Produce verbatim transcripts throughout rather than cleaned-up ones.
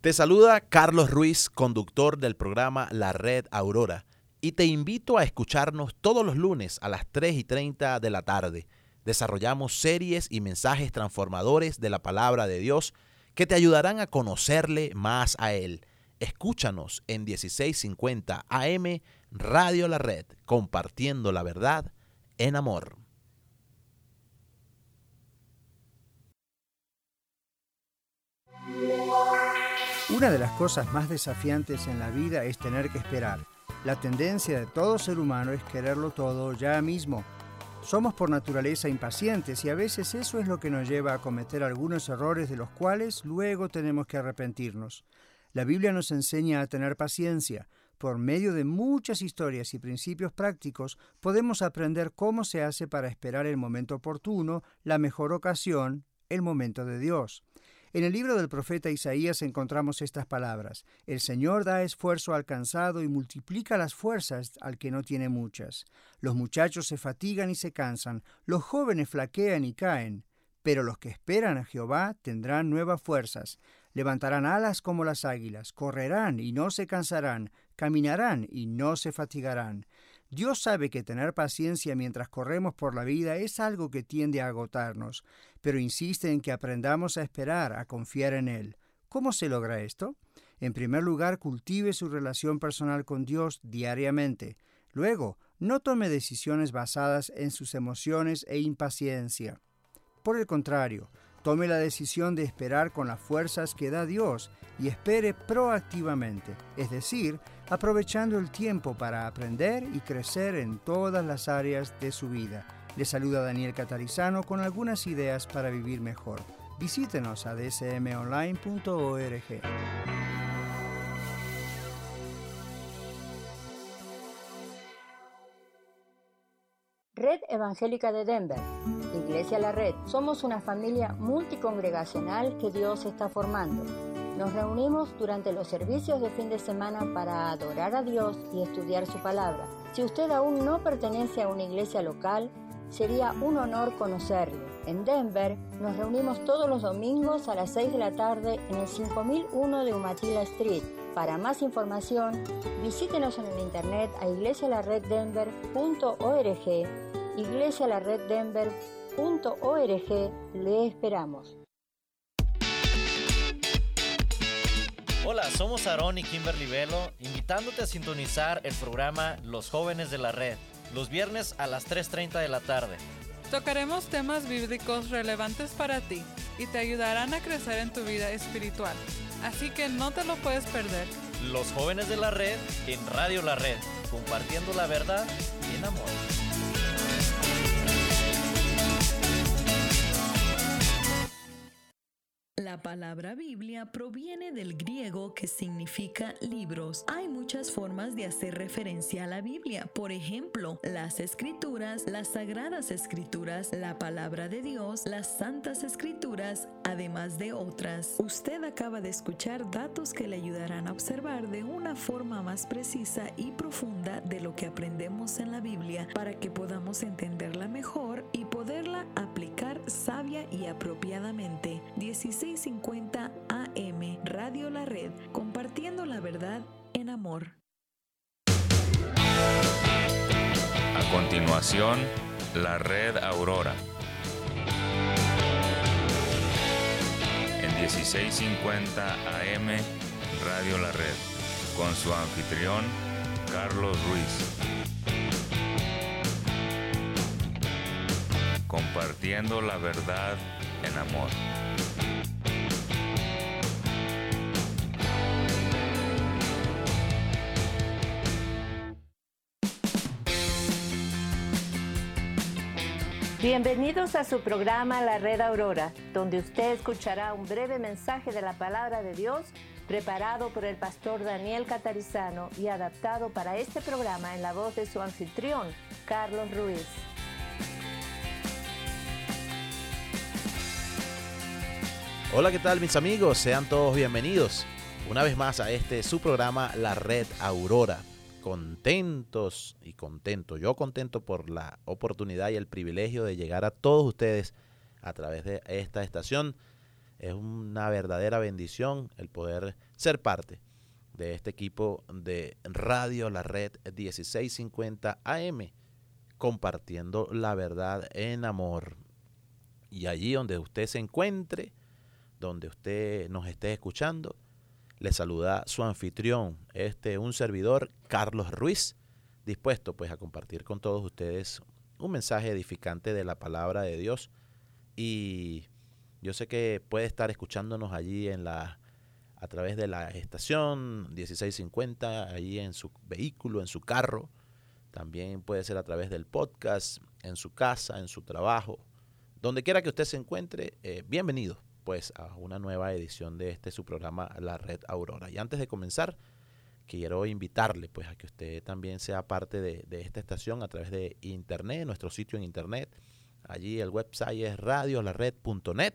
Te saluda Carlos Ruiz, conductor del programa La Red Aurora, y te invito a escucharnos todos los lunes a las tres y treinta de la tarde. Desarrollamos series y mensajes transformadores de la palabra de Dios que te ayudarán a conocerle más a Él. Escúchanos en dieciséis cincuenta A M Radio La Red, compartiendo la verdad en amor. Una de las cosas más desafiantes en la vida es tener que esperar. La tendencia de todo ser humano es quererlo todo ya mismo. Somos por naturaleza impacientes y a veces eso es lo que nos lleva a cometer algunos errores de los cuales luego tenemos que arrepentirnos. La Biblia nos enseña a tener paciencia. Por medio de muchas historias y principios prácticos podemos aprender cómo se hace para esperar el momento oportuno, la mejor ocasión, el momento de Dios. En el libro del profeta Isaías encontramos estas palabras: El Señor da esfuerzo al cansado y multiplica las fuerzas al que no tiene muchas. Los muchachos se fatigan y se cansan, los jóvenes flaquean y caen, pero los que esperan a Jehová tendrán nuevas fuerzas. Levantarán alas como las águilas, correrán y no se cansarán, caminarán y no se fatigarán. Dios sabe que tener paciencia mientras corremos por la vida es algo que tiende a agotarnos, pero insiste en que aprendamos a esperar, a confiar en Él. ¿Cómo se logra esto? En primer lugar, cultive su relación personal con Dios diariamente. Luego, no tome decisiones basadas en sus emociones e impaciencia. Por el contrario, tome la decisión de esperar con las fuerzas que da Dios y espere proactivamente, es decir, aprovechando el tiempo para aprender y crecer en todas las áreas de su vida. Le saluda Daniel Catarizano con algunas ideas para vivir mejor. Visítenos a d s m online punto org. Red Evangélica de Denver, Iglesia La Red. Somos una familia multicongregacional que Dios está formando. Nos reunimos durante los servicios de fin de semana para adorar a Dios y estudiar su palabra. Si usted aún no pertenece a una iglesia local, sería un honor conocerle. En Denver nos reunimos todos los domingos a las seis de la tarde en el cinco mil uno de Umatilla Street. Para más información, visítenos en el internet a iglesia la red denver punto org, iglesia la red denver punto org. Le esperamos. Hola, somos Aarón y Kimberly Velo, invitándote a sintonizar el programa Los Jóvenes de la Red, los viernes a las tres treinta de la tarde. Tocaremos temas bíblicos relevantes para ti y te ayudarán a crecer en tu vida espiritual. Así que no te lo puedes perder. Los Jóvenes de la Red en Radio La Red, compartiendo la verdad en amor. La palabra Biblia proviene del griego que significa libros. Hay muchas formas de hacer referencia a la Biblia. Por ejemplo, las Escrituras, las Sagradas Escrituras, la Palabra de Dios, las Santas Escrituras, además de otras. Usted acaba de escuchar datos que le ayudarán a observar de una forma más precisa y profunda de lo que aprendemos en la Biblia para que podamos entenderla mejor y poderla aplicar sabia y apropiadamente. dieciséis cincuenta A M Radio La Red, compartiendo la verdad en amor. A continuación, La Red Aurora. En dieciséis cincuenta A M Radio La Red, con su anfitrión, Carlos Ruiz. Compartiendo la verdad en amor. Bienvenidos a su programa La Red Aurora, donde usted escuchará un breve mensaje de la palabra de Dios preparado por el pastor Daniel Catarizano y adaptado para este programa en la voz de su anfitrión, Carlos Ruiz. Hola, ¿qué tal mis amigos? Sean todos bienvenidos una vez más a este su programa La Red Aurora. Contentos y contento, yo contento por la oportunidad y el privilegio de llegar a todos ustedes a través de esta estación Es una verdadera bendición el poder ser parte de este equipo de Radio La Red dieciséis cincuenta A M, compartiendo la verdad en amor. Y allí donde usted se encuentre, donde usted nos esté escuchando, le saluda su anfitrión, este un servidor, Carlos Ruiz, dispuesto pues a compartir con todos ustedes un mensaje edificante de la palabra de Dios. Y yo sé que puede estar escuchándonos allí en la a través de la estación dieciséis cincuenta, allí en su vehículo, en su carro. También puede ser a través del podcast, en su casa, en su trabajo. Donde quiera que usted se encuentre, eh, bienvenido pues a una nueva edición de este su programa La Red Aurora. Y antes de comenzar, quiero invitarle pues a que usted también sea parte de, de esta estación a través de internet, nuestro sitio en internet. Allí el website es radio la red punto net.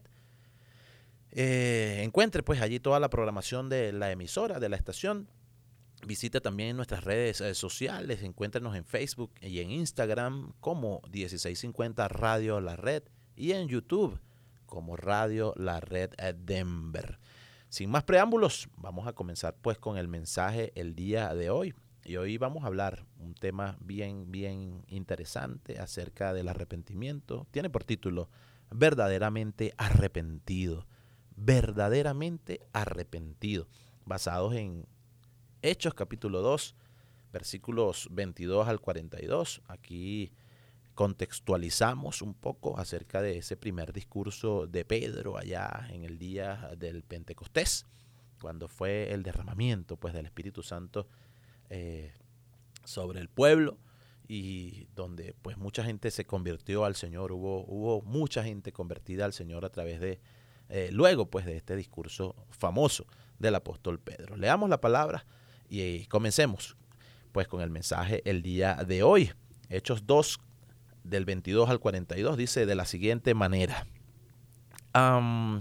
Eh, encuentre pues allí toda la programación de la emisora, de la estación. Visite también nuestras redes eh, sociales, encuéntrenos en Facebook y en Instagram como dieciséis cincuenta Radio La Red y en YouTube como Radio La Red Denver. Sin más preámbulos, vamos a comenzar pues con el mensaje el día de hoy. Y hoy vamos a hablar un tema bien, bien interesante acerca del arrepentimiento. Tiene por título Verdaderamente Arrepentido. Verdaderamente arrepentido. Basados en Hechos capítulo dos, versículos veintidós al cuarenta y dos. Aquí contextualizamos un poco acerca de ese primer discurso de Pedro allá en el día del Pentecostés, cuando fue el derramamiento pues del Espíritu Santo eh, sobre el pueblo, y donde pues mucha gente se convirtió al Señor. Hubo, hubo mucha gente convertida al Señor a través de eh, luego pues de este discurso famoso del apóstol Pedro. Leamos la palabra y eh, comencemos pues con el mensaje el día de hoy. Hechos dos, del veintidós al cuarenta y dos, dice de la siguiente manera: um,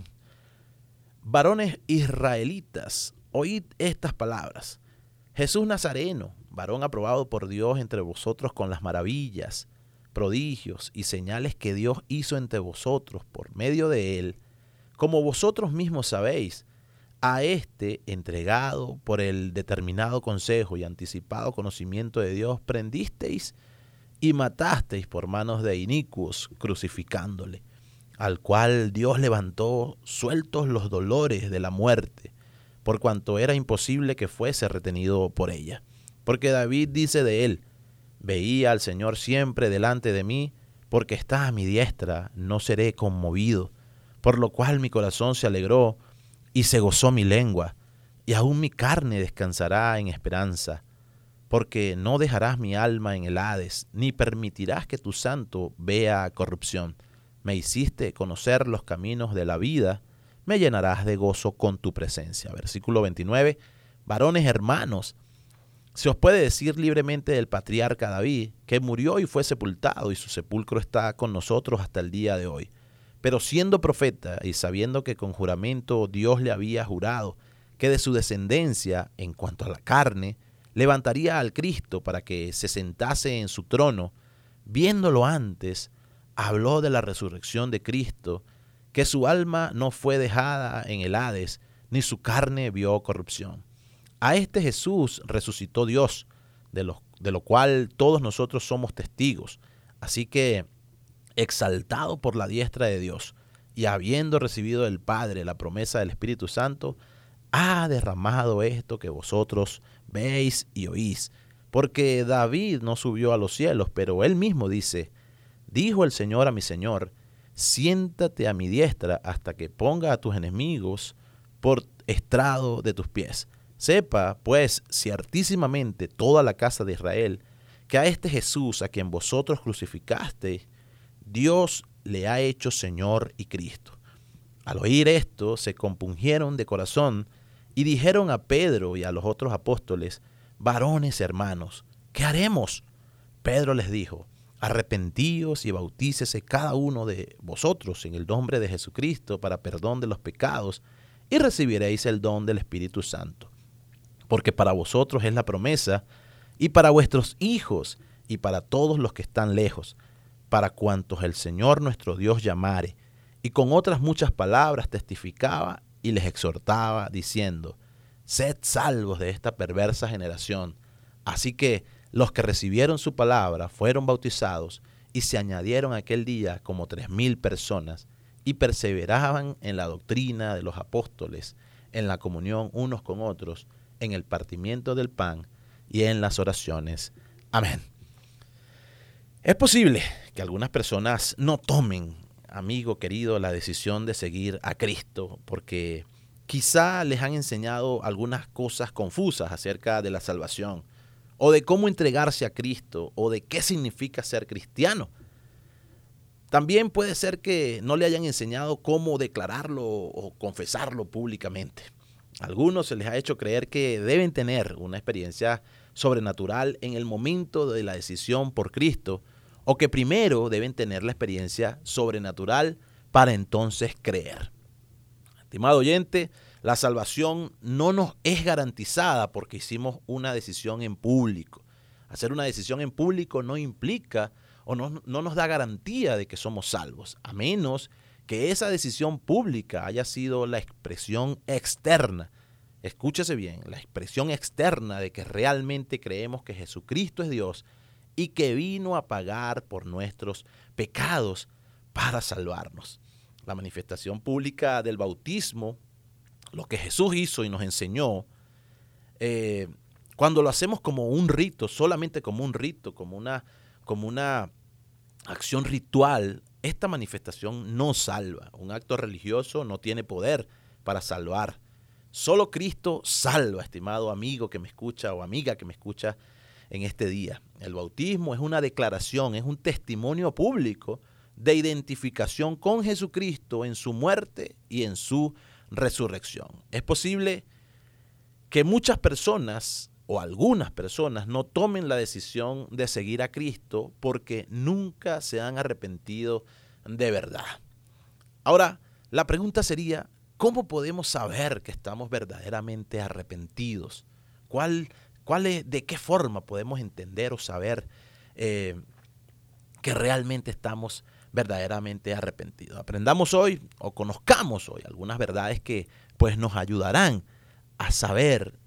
varones israelitas, oíd estas palabras. Jesús Nazareno, varón aprobado por Dios entre vosotros con las maravillas, prodigios y señales que Dios hizo entre vosotros por medio de él, como vosotros mismos sabéis, a este entregado por el determinado consejo y anticipado conocimiento de Dios, prendisteis y matasteis por manos de inicuos, crucificándole, al cual Dios levantó sueltos los dolores de la muerte, por cuanto era imposible que fuese retenido por ella. Porque David dice de él: veía al Señor siempre delante de mí, porque está a mi diestra, no seré conmovido. Por lo cual mi corazón se alegró y se gozó mi lengua, y aún mi carne descansará en esperanza. Porque no dejarás mi alma en el Hades, ni permitirás que tu santo vea corrupción. Me hiciste conocer los caminos de la vida, me llenarás de gozo con tu presencia. Versículo veintinueve. Varones hermanos, se os puede decir libremente del patriarca David, que murió y fue sepultado, y su sepulcro está con nosotros hasta el día de hoy. Pero siendo profeta y sabiendo que con juramento Dios le había jurado que de su descendencia, en cuanto a la carne, levantaría al Cristo para que se sentase en su trono, viéndolo antes, habló de la resurrección de Cristo, que su alma no fue dejada en el Hades, ni su carne vio corrupción. A este Jesús resucitó Dios, de lo, de lo cual todos nosotros somos testigos. Así que, exaltado por la diestra de Dios, y habiendo recibido del Padre la promesa del Espíritu Santo, ha derramado esto que vosotros veis y oís. Porque David no subió a los cielos, pero él mismo dice: dijo el Señor a mi Señor, siéntate a mi diestra hasta que ponga a tus enemigos por estrado de tus pies. Sepa, pues, ciertísimamente toda la casa de Israel, que a este Jesús, a quien vosotros crucificasteis, Dios le ha hecho Señor y Cristo. Al oír esto, se compungieron de corazón y dijeron a Pedro y a los otros apóstoles: varones hermanos, ¿qué haremos? Pedro les dijo: arrepentíos y bautícese cada uno de vosotros en el nombre de Jesucristo para perdón de los pecados, y recibiréis el don del Espíritu Santo. Porque para vosotros es la promesa, y para vuestros hijos, y para todos los que están lejos, para cuantos el Señor nuestro Dios llamare. y con otras muchas palabras testificaba y les exhortaba, diciendo: sed salvos de esta perversa generación. Así que los que recibieron su palabra fueron bautizados, y se añadieron aquel día como tres mil personas, y perseveraban en la doctrina de los apóstoles, en la comunión unos con otros, en el partimiento del pan y en las oraciones. Amén. Es posible que algunas personas no tomen, amigo querido, la decisión de seguir a Cristo, porque quizá les han enseñado algunas cosas confusas acerca de la salvación, o de cómo entregarse a Cristo, o de qué significa ser cristiano. También puede ser que no le hayan enseñado cómo declararlo o confesarlo públicamente. A algunos se les ha hecho creer que deben tener una experiencia sobrenatural en el momento de la decisión por Cristo, o que primero deben tener la experiencia sobrenatural para entonces creer. Estimado oyente, la salvación no nos es garantizada porque hicimos una decisión en público. Hacer una decisión en público no implica o no, no nos da garantía de que somos salvos, a menos que esa decisión pública haya sido la expresión externa. Escúchese bien, la expresión externa de que realmente creemos que Jesucristo es Dios y que vino a pagar por nuestros pecados para salvarnos. La manifestación pública del bautismo, lo que Jesús hizo y nos enseñó, eh, cuando lo hacemos como un rito, solamente como un rito, como una, como una acción ritual, esta manifestación no salva. Un acto religioso no tiene poder para salvar. Solo Cristo salva, estimado amigo que me escucha o amiga que me escucha en este día. El bautismo es una declaración, es un testimonio público de identificación con Jesucristo en su muerte y en su resurrección. Es posible que muchas personas o algunas personas no tomen la decisión de seguir a Cristo porque nunca se han arrepentido de verdad. Ahora, la pregunta sería, ¿cómo podemos saber que estamos verdaderamente arrepentidos? ¿Cuál, cuál es, de qué forma podemos entender o saber eh, que realmente estamos verdaderamente arrepentidos? Aprendamos hoy o conozcamos hoy algunas verdades que pues nos ayudarán a saber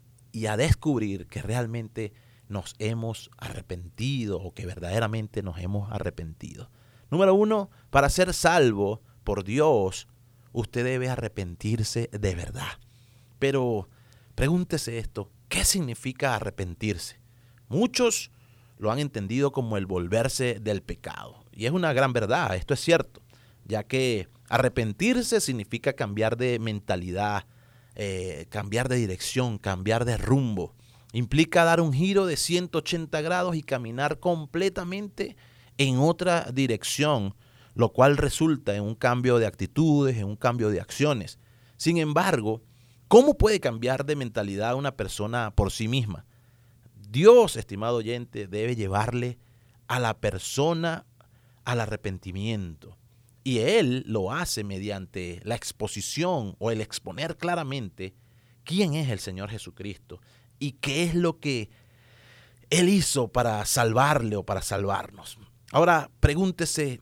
y a descubrir que realmente nos hemos arrepentido o que verdaderamente nos hemos arrepentido. Número uno, para ser salvo por Dios, usted debe arrepentirse de verdad. Pero pregúntese esto, ¿qué significa arrepentirse? Muchos lo han entendido como el volverse del pecado. Y es una gran verdad, esto es cierto, ya que arrepentirse significa cambiar de mentalidad, eh, cambiar de dirección, cambiar de rumbo. Implica dar un giro de ciento ochenta grados y caminar completamente en otra dirección, lo cual resulta en un cambio de actitudes, en un cambio de acciones. Sin embargo, ¿cómo puede cambiar de mentalidad una persona por sí misma? Dios, estimado oyente, debe llevarle a la persona al arrepentimiento. Y Él lo hace mediante la exposición o el exponer claramente quién es el Señor Jesucristo y qué es lo que Él hizo para salvarle o para salvarnos. Ahora, pregúntese,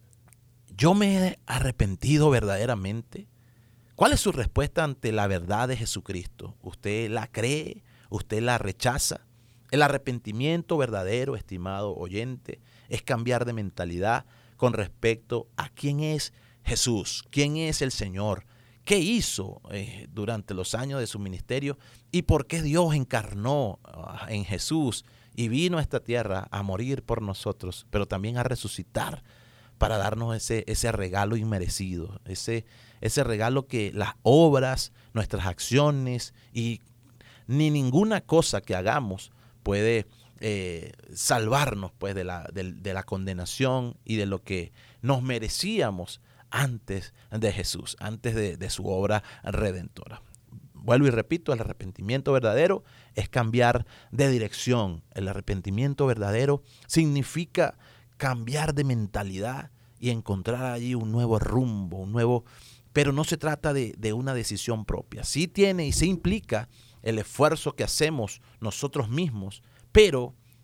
¿yo me he arrepentido verdaderamente? ¿Cuál es su respuesta ante la verdad de Jesucristo? ¿Usted la cree? ¿Usted la rechaza? El arrepentimiento verdadero, estimado oyente, es cambiar de mentalidad con respecto a quién es Jesús, quién es el Señor, qué hizo eh, durante los años de su ministerio y por qué Dios encarnó uh, en Jesús y vino a esta tierra a morir por nosotros, pero también a resucitar para darnos ese, ese regalo inmerecido, ese, ese regalo que las obras, nuestras acciones y ni ninguna cosa que hagamos puede eh, salvarnos pues, de, la, de, de la condenación y de lo que nos merecíamos antes de Jesús, antes de, de su obra redentora. Vuelvo y repito, el arrepentimiento verdadero es cambiar de dirección. El arrepentimiento verdadero significa cambiar de mentalidad y encontrar allí un nuevo rumbo, un nuevo, pero no se trata de, de una decisión propia. Sí tiene y sí implica el esfuerzo que hacemos nosotros mismos, pero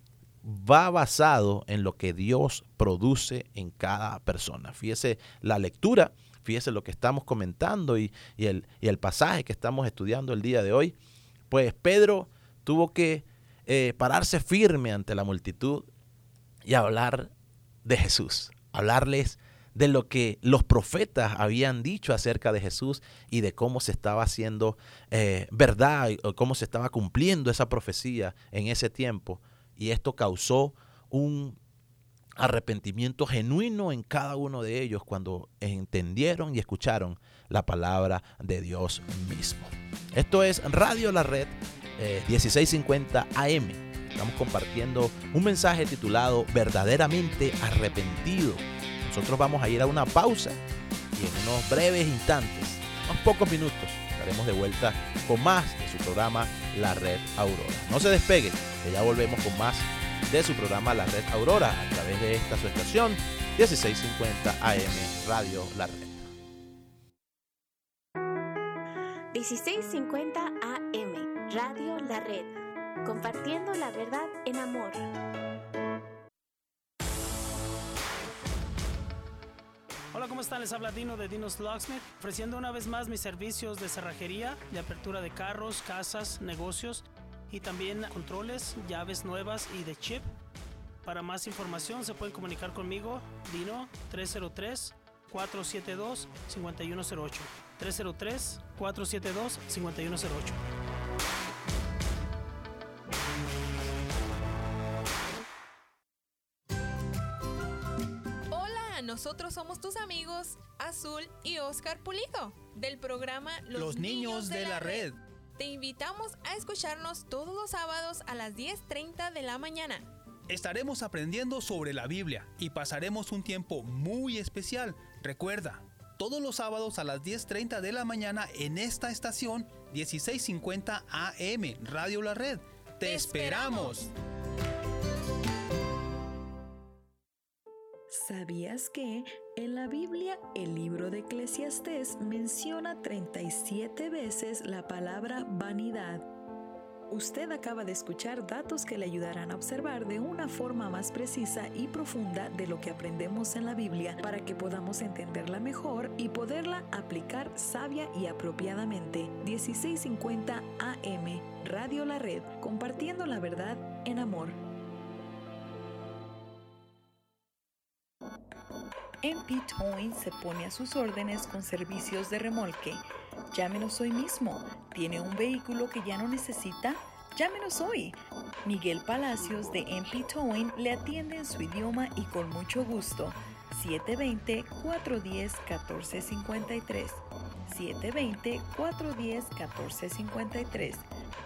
va basado en lo que Dios produce en cada persona. Fíjese la lectura, fíjese lo que estamos comentando y, y, el, y el pasaje que estamos estudiando el día de hoy. Pues Pedro tuvo que eh, pararse firme ante la multitud y hablar de Jesús, hablarles de lo que los profetas habían dicho acerca de Jesús y de cómo se estaba haciendo eh, verdad o cómo se estaba cumpliendo esa profecía en ese tiempo. Y esto causó un arrepentimiento genuino en cada uno de ellos cuando entendieron y escucharon la palabra de Dios mismo. Esto es Radio La Red, eh, dieciséis cincuenta A M. Estamos compartiendo un mensaje titulado Verdaderamente Arrepentido. Nosotros vamos a ir a una pausa y en unos breves instantes, unos pocos minutos, estaremos de vuelta con más de su programa La Red Aurora. No se despegue, que ya volvemos con más de su programa La Red Aurora a través de esta su estación dieciséis cincuenta A M Radio La Red. dieciséis cincuenta A M Radio La Red, compartiendo la verdad en amor. Hola, ¿cómo están? Les habla Dino de Dino's Locksmith, ofreciendo una vez más mis servicios de cerrajería, de apertura de carros, casas, negocios y también controles, llaves nuevas y de chip. Para más información se pueden comunicar conmigo, Dino, tres cero tres, cuatro siete dos, cinco uno cero ocho. tres cero tres, cuatro siete dos, cinco uno cero ocho. Nosotros somos tus amigos Azul y Oscar Pulido del programa Los, Los Niños, Niños de, de la Red. Red. Te invitamos a escucharnos todos los sábados a las diez treinta de la mañana. Estaremos aprendiendo sobre la Biblia y pasaremos un tiempo muy especial. Recuerda, todos los sábados a las diez treinta de la mañana en esta estación dieciséis cincuenta A M Radio La Red. ¡Te, Te esperamos! esperamos. ¿Sabías que en la Biblia el libro de Eclesiastés menciona treinta y siete veces la palabra vanidad? Usted acaba de escuchar datos que le ayudarán a observar de una forma más precisa y profunda de lo que aprendemos en la Biblia para que podamos entenderla mejor y poderla aplicar sabia y apropiadamente. dieciséis cincuenta A M Radio La Red, compartiendo la verdad en amor. M P Towing se pone a sus órdenes con servicios de remolque. Llámenos hoy mismo. ¿Tiene un vehículo que ya no necesita? Llámenos hoy. Miguel Palacios de M P Towing le atiende en su idioma y con mucho gusto. siete dos cero, cuatro uno cero, uno cuatro cinco tres. siete dos cero, cuatro uno cero, uno cuatro cinco tres.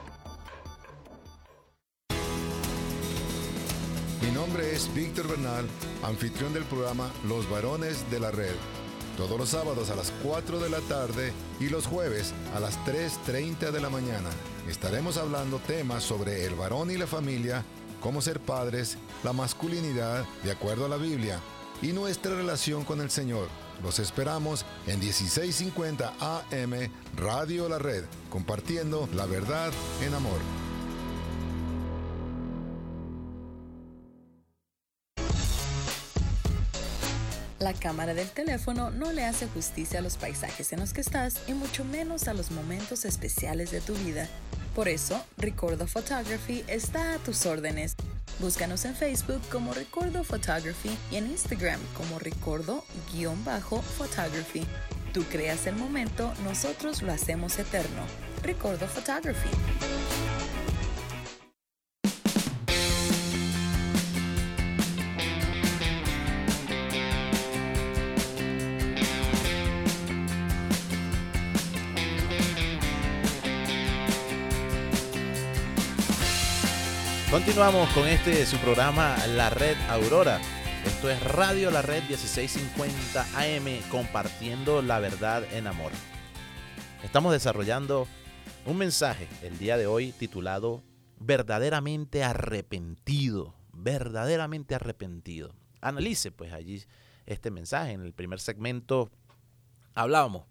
Mi nombre es Víctor Bernal, anfitrión del programa Los Varones de la Red. Todos los sábados a las cuatro de la tarde y los jueves a las tres treinta de la mañana. Estaremos hablando temas sobre el varón y la familia, cómo ser padres, la masculinidad de acuerdo a la Biblia y nuestra relación con el Señor. Los esperamos en dieciséis cincuenta A M Radio La Red, compartiendo la verdad en amor. La cámara del teléfono no le hace justicia a los paisajes en los que estás y mucho menos a los momentos especiales de tu vida. Por eso, Recordo Photography está a tus órdenes. Búscanos en Facebook como Recordo Photography y en Instagram como Recordo-Photography. Tú creas el momento, nosotros lo hacemos eterno. Recordo Photography. Continuamos con este su programa La Red Aurora. Esto es Radio La Red dieciséis cincuenta A M, compartiendo la verdad en amor. Estamos desarrollando un mensaje el día de hoy titulado Verdaderamente Arrepentido. Verdaderamente Arrepentido. Analice pues allí este mensaje. En el primer segmento hablábamos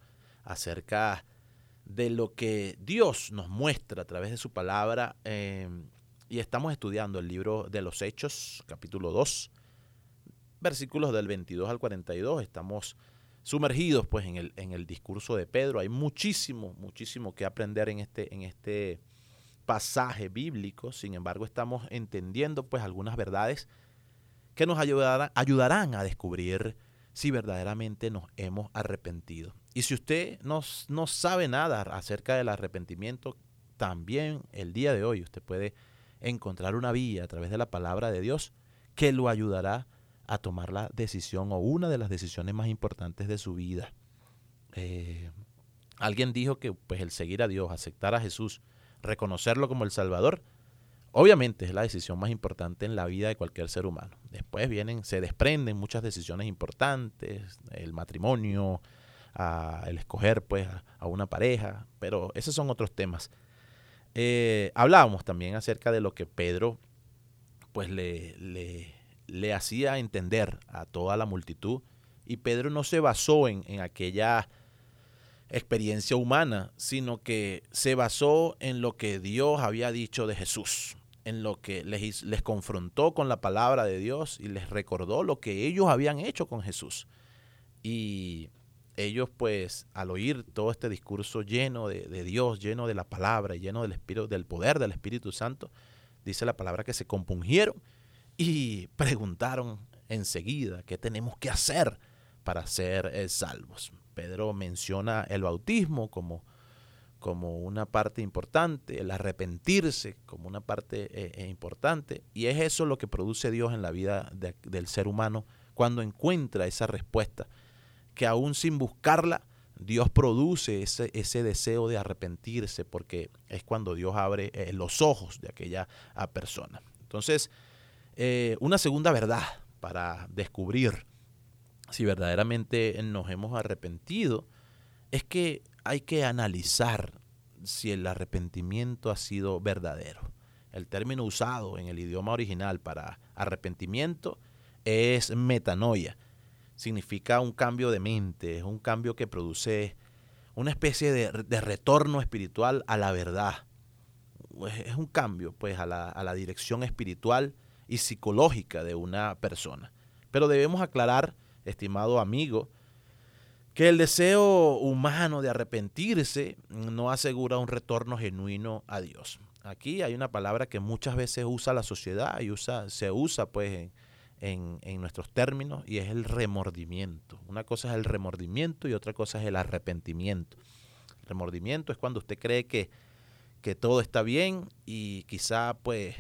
acerca de lo que Dios nos muestra a través de su palabra eh, y estamos estudiando el libro de los Hechos, capítulo dos, versículos del veintidós al cuarenta y dos. Estamos sumergidos pues en el, en el discurso de Pedro. Hay muchísimo, muchísimo que aprender en este, en este pasaje bíblico. Sin embargo, estamos entendiendo pues algunas verdades que nos ayudarán, ayudarán a descubrir si verdaderamente nos hemos arrepentido. Y si usted no, no sabe nada acerca del arrepentimiento, también el día de hoy usted puede encontrar una vía a través de la palabra de Dios que lo ayudará a tomar la decisión o una de las decisiones más importantes de su vida. Eh, alguien dijo que pues, el seguir a Dios, aceptar a Jesús, reconocerlo como el Salvador, obviamente es la decisión más importante en la vida de cualquier ser humano. Después vienen, se desprenden muchas decisiones importantes, el matrimonio, a, el escoger pues, a, a una pareja, pero esos son otros temas. Eh, hablábamos también acerca de lo que Pedro pues le, le, le hacía entender a toda la multitud, y Pedro no se basó en, en aquella experiencia humana, sino que se basó en lo que Dios había dicho de Jesús, en lo que les, les confrontó con la palabra de Dios y les recordó lo que ellos habían hecho con Jesús. Y ellos pues al oír todo este discurso lleno de, de Dios, lleno de la palabra, lleno del espíritu, del poder del Espíritu Santo, dice la palabra que se compungieron y preguntaron enseguida qué tenemos que hacer para ser eh, salvos. Pedro menciona el bautismo como, como una parte importante, el arrepentirse como una parte eh, eh, importante, y es eso lo que produce Dios en la vida de, del ser humano cuando encuentra esa respuesta, que aún sin buscarla, Dios produce ese, ese deseo de arrepentirse, porque es cuando Dios abre eh, los ojos de aquella persona. Entonces, eh, una segunda verdad para descubrir si verdaderamente nos hemos arrepentido es que hay que analizar si el arrepentimiento ha sido verdadero. El término usado en el idioma original para arrepentimiento es metanoia. Significa un cambio de mente, es un cambio que produce una especie de, de retorno espiritual a la verdad. Es un cambio pues a la, a la dirección espiritual y psicológica de una persona. Pero debemos aclarar, estimado amigo, que el deseo humano de arrepentirse no asegura un retorno genuino a Dios. Aquí hay una palabra que muchas veces usa la sociedad y usa, se usa pues en, en, en nuestros términos, y es el remordimiento. Una cosa es el remordimiento y otra cosa es el arrepentimiento. El remordimiento es cuando usted cree que, que todo está bien y quizá pues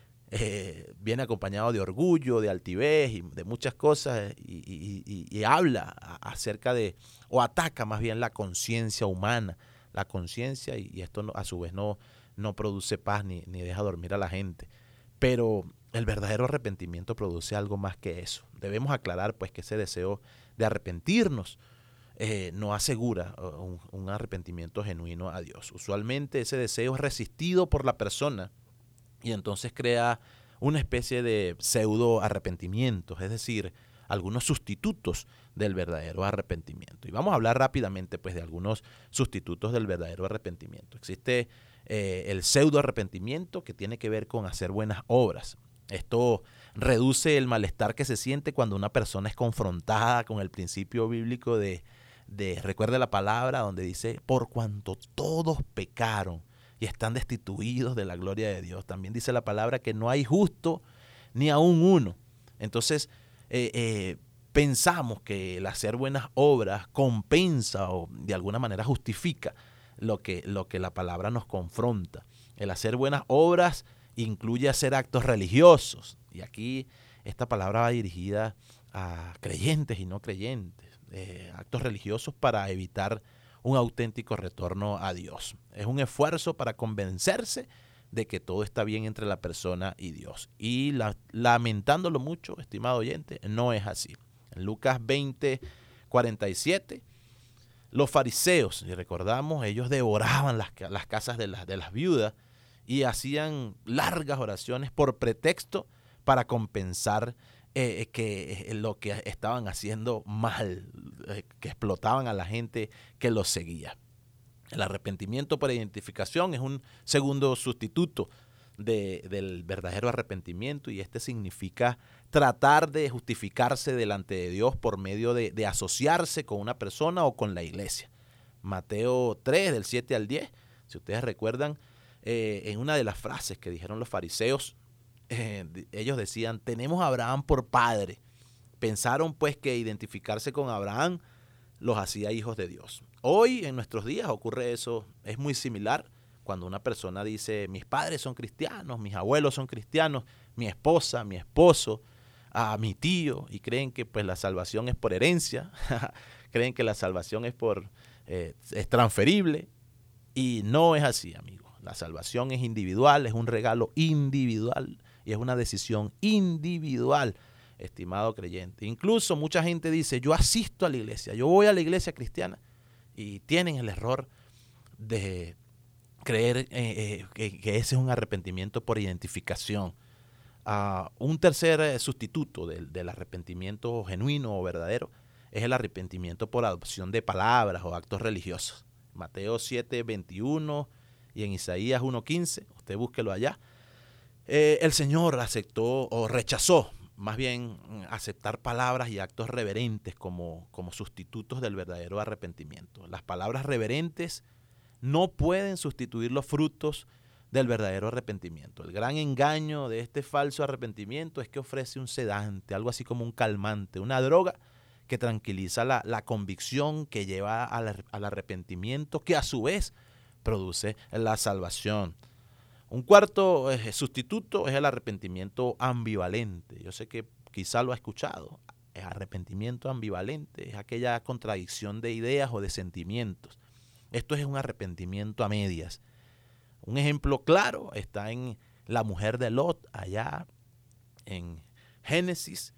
eh, viene acompañado de orgullo, de altivez y de muchas cosas, y, y, y, y habla acerca de, o ataca más bien la conciencia humana, la conciencia, y, y esto no, a su vez no, no produce paz ni, ni deja dormir a la gente. Pero el verdadero arrepentimiento produce algo más que eso. Debemos aclarar pues que ese deseo de arrepentirnos eh, no asegura un, un arrepentimiento genuino a Dios. Usualmente ese deseo es resistido por la persona y entonces crea una especie de pseudo arrepentimiento, es decir, algunos sustitutos del verdadero arrepentimiento. Y vamos a hablar rápidamente pues de algunos sustitutos del verdadero arrepentimiento. Existe eh, el pseudo arrepentimiento, que tiene que ver con hacer buenas obras. Esto reduce el malestar que se siente cuando una persona es confrontada con el principio bíblico de, de recuerde la palabra donde dice, por cuanto todos pecaron y están destituidos de la gloria de Dios. También dice la palabra que no hay justo ni aún uno. Entonces, eh, eh, pensamos que el hacer buenas obras compensa o de alguna manera justifica lo que, lo que la palabra nos confronta. El hacer buenas obras incluye hacer actos religiosos. Y aquí esta palabra va dirigida a creyentes y no creyentes. Eh, actos religiosos para evitar un auténtico retorno a Dios. Es un esfuerzo para convencerse de que todo está bien entre la persona y Dios. Y la, lamentándolo mucho, estimado oyente, no es así. En Lucas veinte, cuarenta y siete, los fariseos, y recordamos, ellos devoraban las, las casas de, la, de las viudas y hacían largas oraciones por pretexto para compensar eh, que eh, lo que estaban haciendo mal, eh, que explotaban a la gente que los seguía. El arrepentimiento por identificación es un segundo sustituto de, del verdadero arrepentimiento, y este significa tratar de justificarse delante de Dios por medio de, de asociarse con una persona o con la iglesia. Mateo tres, del siete al diez, si ustedes recuerdan, eh, en una de las frases que dijeron los fariseos, eh, ellos decían, tenemos a Abraham por padre. Pensaron pues que identificarse con Abraham los hacía hijos de Dios. Hoy en nuestros días ocurre eso, es muy similar cuando una persona dice, mis padres son cristianos, mis abuelos son cristianos, mi esposa, mi esposo, a mi tío, y creen que pues la salvación es por herencia, creen que la salvación es por eh, es transferible, y no es así, amigos. La salvación es individual, es un regalo individual y es una decisión individual, estimado creyente. Incluso mucha gente dice, yo asisto a la iglesia, yo voy a la iglesia cristiana, y tienen el error de creer eh, eh, que, que ese es un arrepentimiento por identificación. Uh, un tercer eh, sustituto del, del arrepentimiento genuino o verdadero es el arrepentimiento por adopción de palabras o actos religiosos. Mateo siete, veintiuno y en Isaías uno, quince, usted búsquelo allá. Eh, el Señor aceptó o rechazó, más bien aceptar palabras y actos reverentes como, como sustitutos del verdadero arrepentimiento. Las palabras reverentes no pueden sustituir los frutos del verdadero arrepentimiento. El gran engaño de este falso arrepentimiento es que ofrece un sedante, algo así como un calmante, una droga que tranquiliza la, la convicción que lleva al, al arrepentimiento, que a su vez produce la salvación. Un cuarto eh, sustituto es el arrepentimiento ambivalente. Yo sé que quizá lo ha escuchado. El arrepentimiento ambivalente es aquella contradicción de ideas o de sentimientos. Esto es un arrepentimiento a medias. Un ejemplo claro está en la mujer de Lot, allá en Génesis.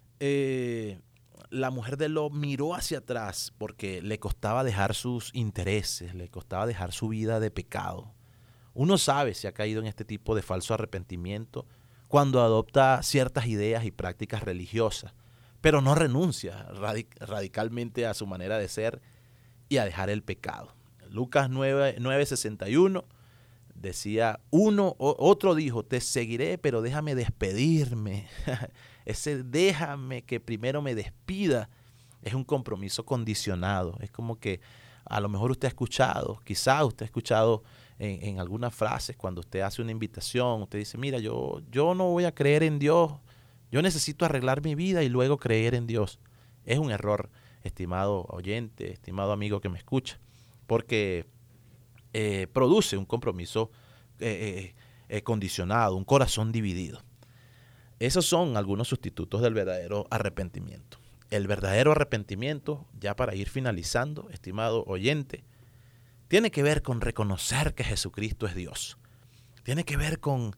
Eh, la mujer de Lot miró hacia atrás porque le costaba dejar sus intereses, le costaba dejar su vida de pecado. Uno sabe si ha caído en este tipo de falso arrepentimiento cuando adopta ciertas ideas y prácticas religiosas, pero no renuncia radic- radicalmente a su manera de ser y a dejar el pecado. Lucas nueve, nueve sesenta y uno decía, uno, otro dijo, te seguiré, pero déjame despedirme. Ese déjame que primero me despida es un compromiso condicionado. Es como que a lo mejor usted ha escuchado, quizá usted ha escuchado en, en algunas frases cuando usted hace una invitación, usted dice, mira, yo, yo no voy a creer en Dios, yo necesito arreglar mi vida y luego creer en Dios. Es un error, estimado oyente, estimado amigo que me escucha, porque eh, produce un compromiso eh, eh, condicionado, un corazón dividido. Esos son algunos sustitutos del verdadero arrepentimiento. El verdadero arrepentimiento, ya para ir finalizando, estimado oyente, tiene que ver con reconocer que Jesucristo es Dios. Tiene que ver con,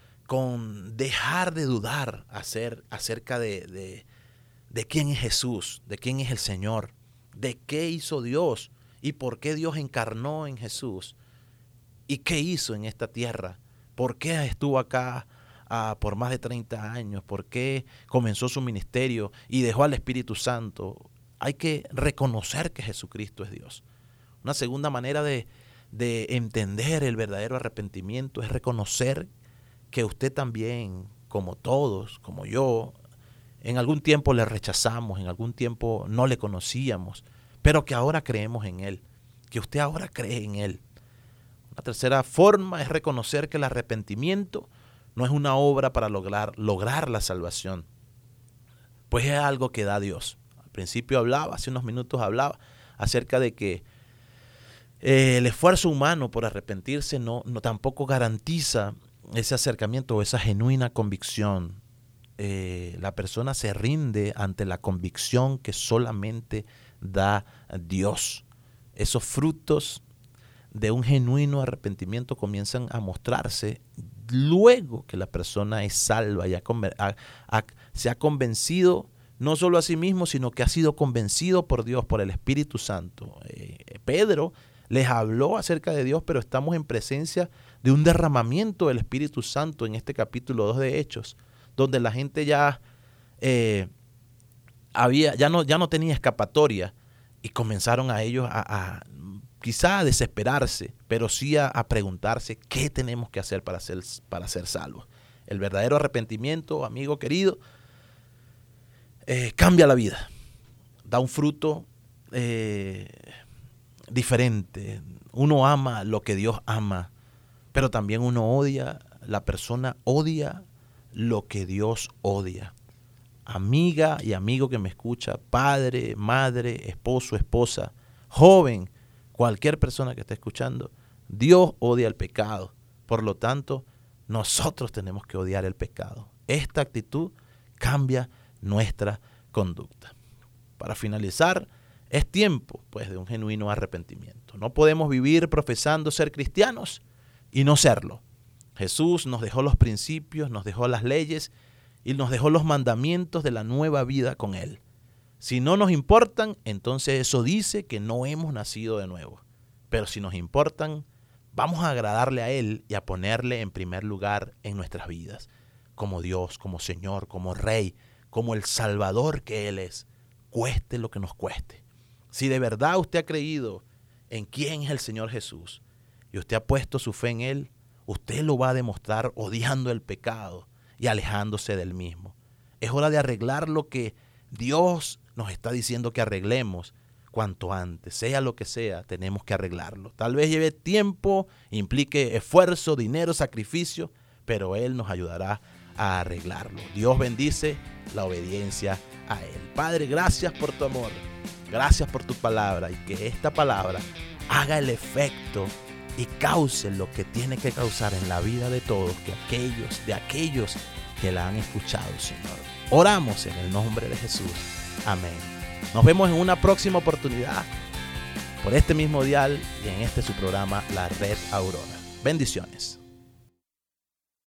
con dejar de dudar acer, acerca de, de, de quién es Jesús, de quién es el Señor, de qué hizo Dios y por qué Dios encarnó en Jesús y qué hizo en esta tierra, por qué estuvo acá uh, por más de treinta años, por qué comenzó su ministerio y dejó al Espíritu Santo. Hay que reconocer que Jesucristo es Dios. Una segunda manera de, de entender el verdadero arrepentimiento es reconocer que usted también, como todos, como yo, en algún tiempo le rechazamos, en algún tiempo no le conocíamos, pero que ahora creemos en Él, que usted ahora cree en Él. Una tercera forma es reconocer que el arrepentimiento no es una obra para lograr, lograr la salvación, pues es algo que da Dios. Al principio hablaba, hace unos minutos hablaba acerca de que eh, el esfuerzo humano por arrepentirse no, no tampoco garantiza ese acercamiento o esa genuina convicción. Eh, la persona se rinde ante la convicción que solamente da Dios. Esos frutos de un genuino arrepentimiento comienzan a mostrarse luego que la persona es salva y ha, ha, ha, se ha convencido no solo a sí mismo, sino que ha sido convencido por Dios, por el Espíritu Santo. Eh, Pedro les habló acerca de Dios, pero estamos en presencia de un derramamiento del Espíritu Santo en este capítulo dos de Hechos, donde la gente ya, eh, había, ya, no, ya no tenía escapatoria y comenzaron a ellos a, a quizá a desesperarse, pero sí a, a preguntarse qué tenemos que hacer para ser, para ser salvos. El verdadero arrepentimiento, amigo querido, eh, cambia la vida, da un fruto eh, diferente. Uno ama lo que Dios ama, pero también uno odia, la persona odia lo que Dios odia. Amiga y amigo que me escucha, padre, madre, esposo, esposa, joven, cualquier persona que esté escuchando, Dios odia el pecado. Por lo tanto, nosotros tenemos que odiar el pecado. Esta actitud cambia nuestra conducta. Para finalizar, es tiempo, pues, de un genuino arrepentimiento. No podemos vivir profesando ser cristianos y no serlo. Jesús nos dejó los principios, nos dejó las leyes y nos dejó los mandamientos de la nueva vida con Él. Si no nos importan, entonces eso dice que no hemos nacido de nuevo. Pero si nos importan, vamos a agradarle a Él y a ponerle en primer lugar en nuestras vidas, como Dios, como Señor, como Rey, como el Salvador que Él es, cueste lo que nos cueste. Si de verdad usted ha creído en quién es el Señor Jesús y usted ha puesto su fe en Él, usted lo va a demostrar odiando el pecado y alejándose del mismo. Es hora de arreglar lo que Dios nos está diciendo que arreglemos cuanto antes. Sea lo que sea, tenemos que arreglarlo. Tal vez lleve tiempo, implique esfuerzo, dinero, sacrificio, pero Él nos ayudará a arreglarlo. Dios bendice la obediencia a Él. Padre, gracias por tu amor. Gracias por tu palabra y que esta palabra haga el efecto y cause lo que tiene que causar en la vida de todos, que aquellos, de aquellos que la han escuchado, Señor. Oramos en el nombre de Jesús. Amén. Nos vemos en una próxima oportunidad por este mismo dial y en este su programa La Red Aurora. Bendiciones.